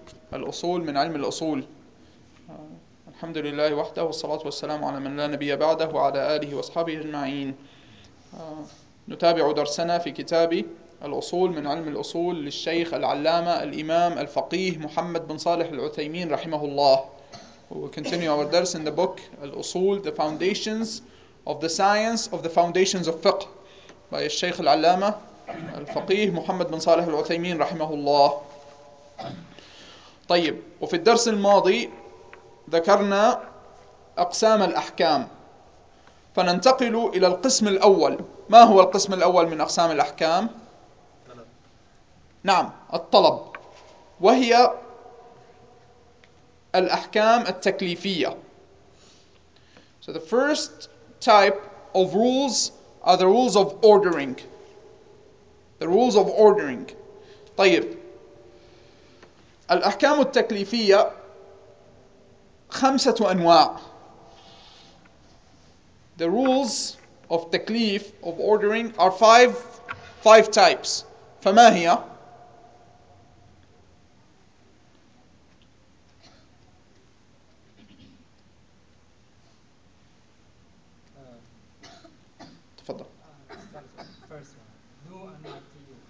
الأصول من علم الأصول. الحمد لله وحده، والصلاة والسلام على من لا نبي بعده وعلى آله وأصحابه أجمعين. نتابع درسنا في كتاب الأصول من علم الأصول للشيخ العلامة الإمام الفقيه محمد بن صالح العثيمين رحمه الله. We will continue our dars in the book الأصول, the foundations of the science of the foundations of fiqh by الشيخ العلامة الفقيه محمد بن صالح العثيمين رحمه الله. طيب، وفي الدرس الماضي ذكرنا أقسام الأحكام، فننتقل إلى القسم الأول. ما هو القسم الأول من أقسام الأحكام؟ نعم، الطلب، وهي الأحكام التكليفية. So the first type of rules are the rules of ordering. The rules of ordering. طيب، الأحكام التكليفية 5 أنواع. The rules of taklif, of ordering, are five types. فما هي؟ تفضل. First one, do and not to do.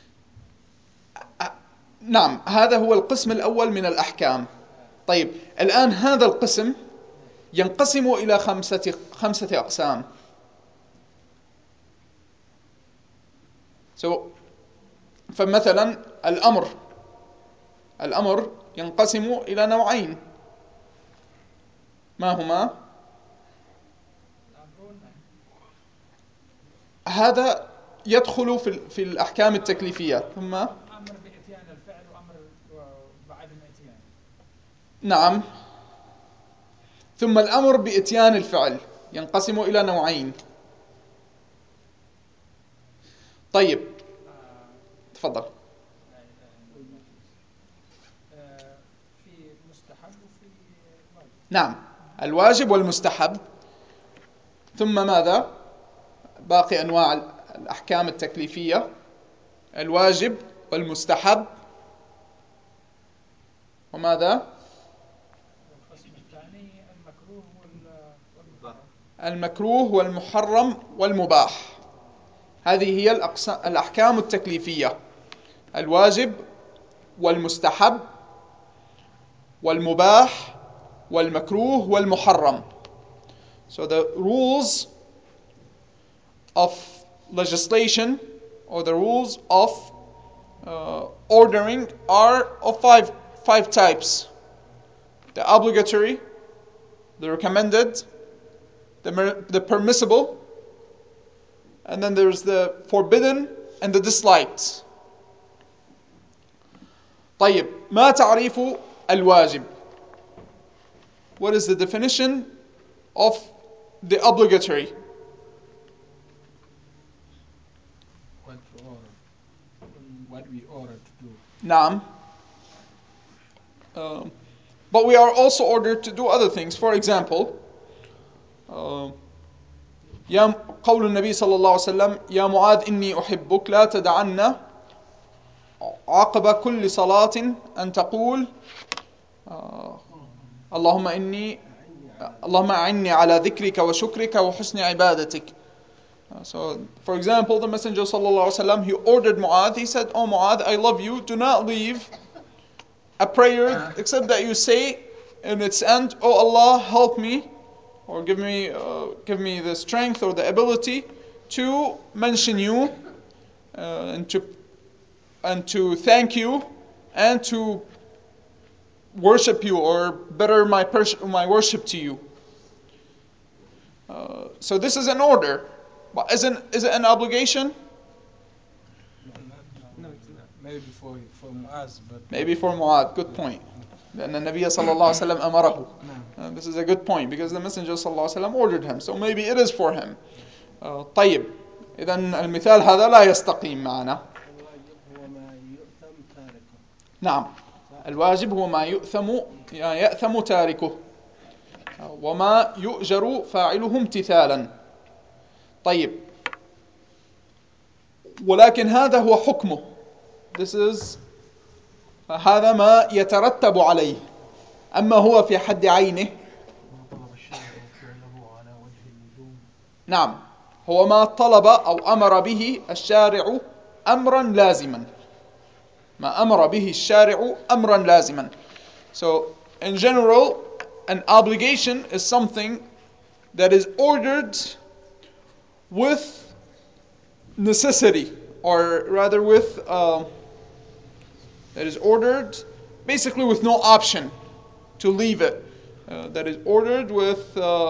نعم، هذا هو القسم الأول من الأحكام. طيب، الآن هذا القسم ينقسم إلى خمسة أقسام. فمثلا الأمر ينقسم إلى نوعين. ما هما؟ هذا يدخل في الأحكام التكليفية. ثم أمر بإتيان الفعل وأمر بعدم إتيانه. نعم، ثم الأمر بإتيان الفعل ينقسم إلى نوعين. طيب، تفضل. في مستحب وفي واجب. نعم، الواجب والمستحب. ثم ماذا؟ باقي أنواع الأحكام التكليفية: الواجب والمستحب، وماذا؟ القسم الثاني المكروه والمحرم. المكروه والمحرم والمباح. هذه هي الأحكام التكليفية: الواجب والمستحب والمباح والمكروه والمحرم. So the rules of legislation, or the rules of ordering, are of five types: the obligatory, the recommended, the permissible, and then there's the forbidden and the disliked. طيب، ما تعريف الواجب؟ What is the definition of the obligatory? What we order to do. نعم. But we are also ordered to do other things. For example, قول النبي صلى الله عليه وسلم: يا معاذ إني أحبك لا تدعن عقب كل صلاة أن تقول اللهم أعني على ذكرك وشكرك وحسن عبادتك. So, for example, the Messenger sallallahu alaihi wasallam, he ordered Mu'adh. He said, "Oh Mu'adh, I love you. Do not leave a prayer except that you say in its end, Oh Allah, help me, or give me the strength or the ability to mention you, and to thank you, and to worship you, or better my worship to you." So this is an order, but is it an obligation? No, it's not. Maybe for Muaz, but Maybe for Mu'adh. Good point. لأن النبي صلى الله عليه وسلم أمره. This is a good point, because the Messenger صلى الله عليه وسلم ordered him. So maybe it is for him. طيب، إذن المثال هذا لا يستقيم معنا. الواجب هو ما يؤثم تاركه. نعم، الواجب هو ما يأثم تاركه، وما يؤجر فاعله امتثالا. طيب، ولكن هذا هو حكمه. This is هذا ما يترتب عليه. أما هو في حد عينه، طلب الشارع فعله على وجه اللزوم. نعم، هو ما طلب أو أمر به الشارع أمرا لازما، ما أمر به الشارع أمرا لازما. So, in general, an obligation is something that is ordered with necessity, or rather with, that is ordered basically with no option to leave it. That is ordered with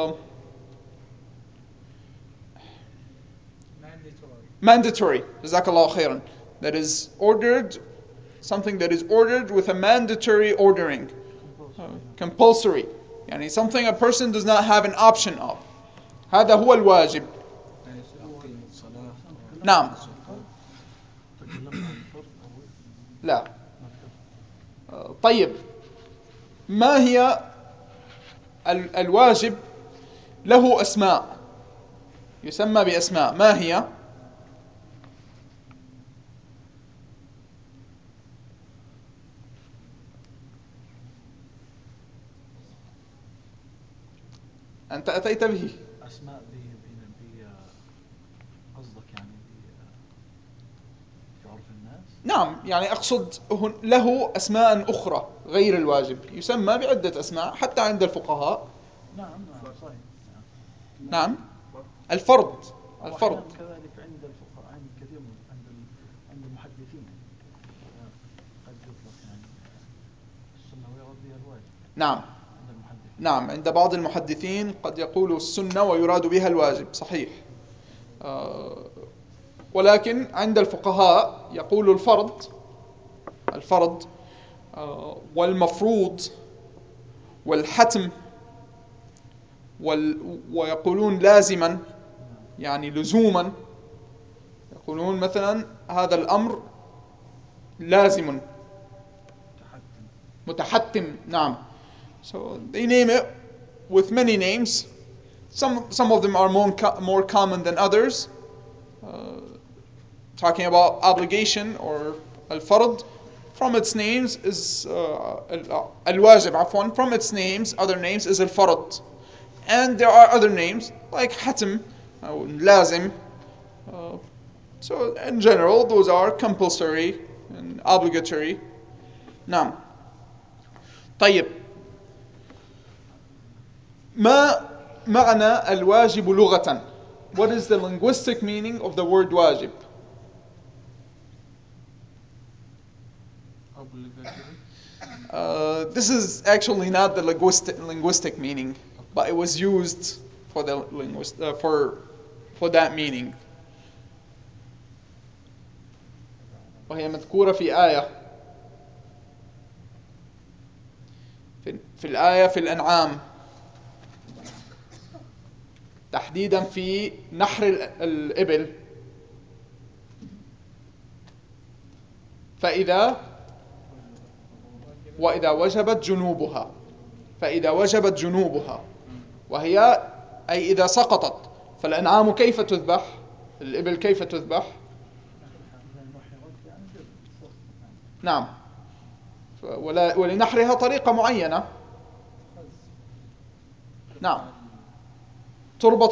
mandatory. Jazakallah khairan. That is ordered, something that is ordered with a mandatory ordering. Compulsory. يعني something a person does not have an option of. هذا هو الواجب. نعم. تكلمنا عن الفرض أو لا. طيب، ما هي الواجب؟ له أسماء، يسمى بأسماء. ما هي؟ أنت أتيت به. أسماء قصدك يعني في عرف الناس؟ نعم، يعني أقصد له أسماء أخرى غير الواجب، يسمى بعدة أسماء حتى عند الفقهاء. نعم صحيح. نعم، الفرض. الفرض كذلك عند الفقهاء، عند كثير عند المحدثين قد يطلق يعني السنة ويراد بها الواجب. نعم. عند المحدثين. نعم، عند بعض المحدثين قد يقولوا السنة ويراد بها الواجب، صحيح. ولكن عند الفقهاء يقول الفرض والمفروض والحتم ويقولون لازما، يعني لزوما. يقولون مثلا هذا الأمر لازم، متحتم. نعم. So they name it with many names. Some of them are more common than others. Talking about obligation or al-fard, from its names is al-wajib, عفوا. From its names, other names is al-fard. And there are other names like hatim, lazim. So in general, those are compulsory and obligatory. نعم. طيب، ما معنى الواجب لغة؟ What is the linguistic meaning of the word wajib? This is actually not the linguistic meaning, but it was used for the for that meaning. وهي مذكورة في آية، في الآية في الأنعام، تحديدا في نحر الإبل. وإذا وجبت جنوبها، فإذا وجبت جنوبها، وهي أي إذا سقطت. فالأنعام كيف تذبح؟ الإبل كيف تذبح؟ نعم، ولنحرها طريقة معينة. نعم، تربط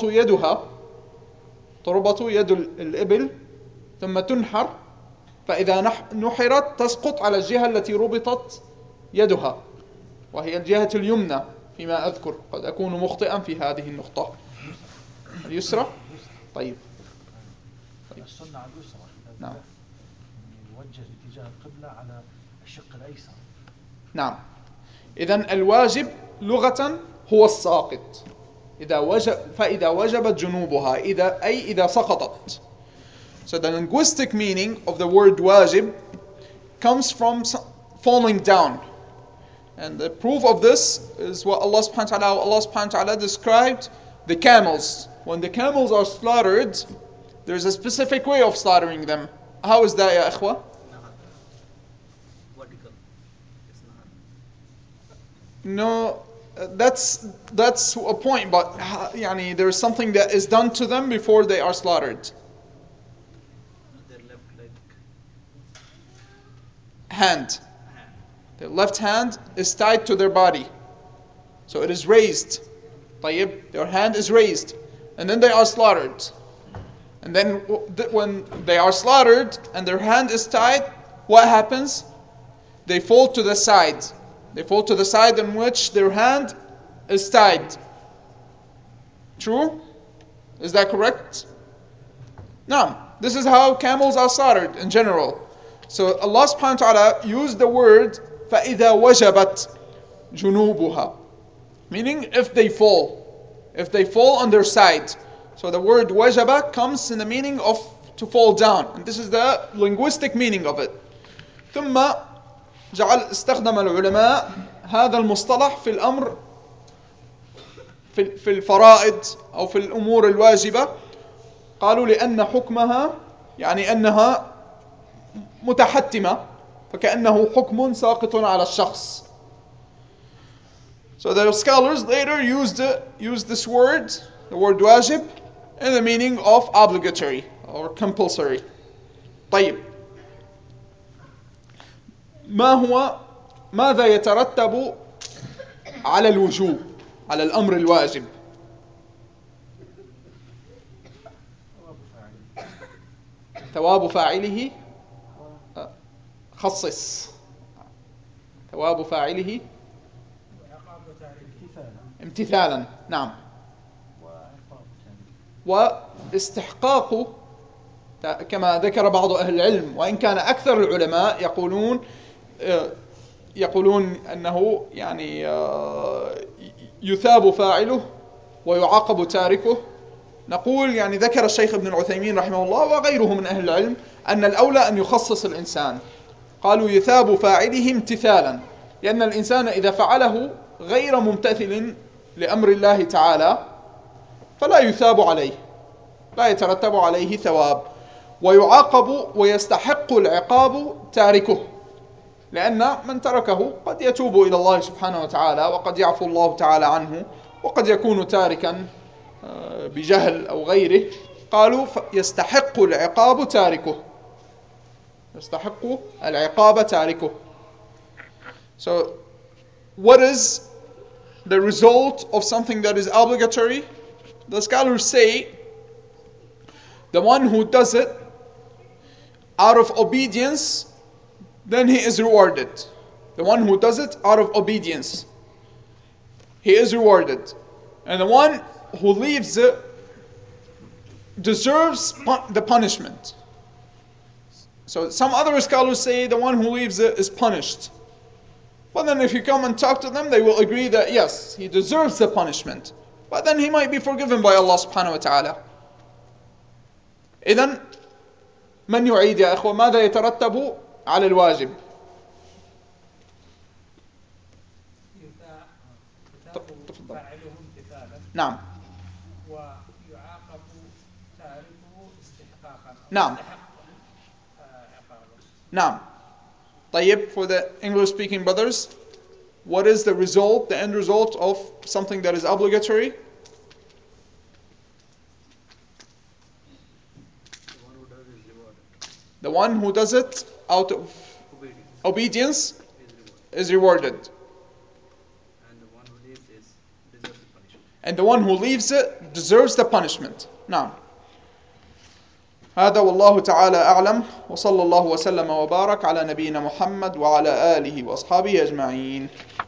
يد الإبل ثم تنحر، فإذا نحرت تسقط على الجهة التي ربطت يدها، وهي الجهة اليمنى فيما أذكر، قد أكون مخطئا في هذه النقطة. اليسرى. طيب. السنة على اليسرى. نعم. يوجه اتجاه القبلة على الشق الأيسر. نعم. إذن الواجب لغة هو الساقط. فإذا وجبت جنوبها، إذا سقطت. So the linguistic meaning of the word wajib comes from falling down. And the proof of this is what Allah subhanahu wa ta'ala described the camels. When the camels are slaughtered, there's a specific way of slaughtering them. How is that, ya ikhwa? Vertical. It's not. No, that's a point, but يعني, there's something that is done to them before they are slaughtered. Their left leg. Hand. Their left hand is tied to their body. So it is raised. طيب, their hand is raised. And then they are slaughtered. And then when they are slaughtered and their hand is tied, what happens? They fall to the side. They fall to the side in which their hand is tied. True? Is that correct? No. This is how camels are slaughtered in general. So Allah subhanahu wa ta'ala used the word فَإِذَا وَجَبَتْ جُنُوبُهَا, meaning if they fall on their side. So the word wajaba comes in the meaning of to fall down, and this is the linguistic meaning of it. ثم استخدم العلماء هذا المصطلح في الأمر في الفرائض أو في الأمور الواجبة. قالوا لأن حكمها يعني أنها متحتمة، فكأنه حكم ساقط على الشخص. So the scholars later used this word, the word wajib, in the meaning of obligatory or compulsory. طيب. ماذا يترتب على الوجوب، على الأمر الواجب؟ ثواب فاعله. خصص. ثواب فاعله امتثالا. نعم. واستحقاق، كما ذكر بعض أهل العلم، وإن كان أكثر العلماء يقولون أنه يعني يثاب فاعله ويعاقب تاركه. نقول يعني ذكر الشيخ ابن العثيمين رحمه الله وغيره من أهل العلم أن الأولى أن يخصص الإنسان. قالوا يثاب فاعله امتثالا، لأن الإنسان إذا فعله غير ممتثل لأمر الله تعالى فلا يثاب عليه، لا يترتب عليه ثواب، ويعاقب ويستحق العقاب تاركه، لأن من تركه قد يتوب إلى الله سبحانه وتعالى وقد يعفو الله تعالى عنه، وقد يكون تاركا بجهل أو غيره. قالوا يستحق العقاب تاركه، يستحق العقاب تاركه. So what is the result of something that is obligatory? The scholars say the one who does it out of obedience, then he is rewarded. The one who does it out of obedience, he is rewarded. And the one who leaves it deserves the punishment. So some other scholars say the one who leaves it is punished. But then if you come and talk to them, they will agree that yes, he deserves the punishment. But then he might be forgiven by Allah subhanahu wa ta'ala. إذن من يعيد يا أخوة؟ ماذا يترتب على الواجب؟ فاعله امتثالا. نعم. ويعاقب تاركه استحقاقا. نعم. نعم. طيب, for the English speaking brothers, what is the result, the end result of something that is obligatory? The one who does it out of obedience is rewarded. And the one who leaves it deserves the punishment. نعم. هذا والله تعالى أعلم، وصلى الله وسلم وبارك على نبينا محمد وعلى آله وأصحابه أجمعين.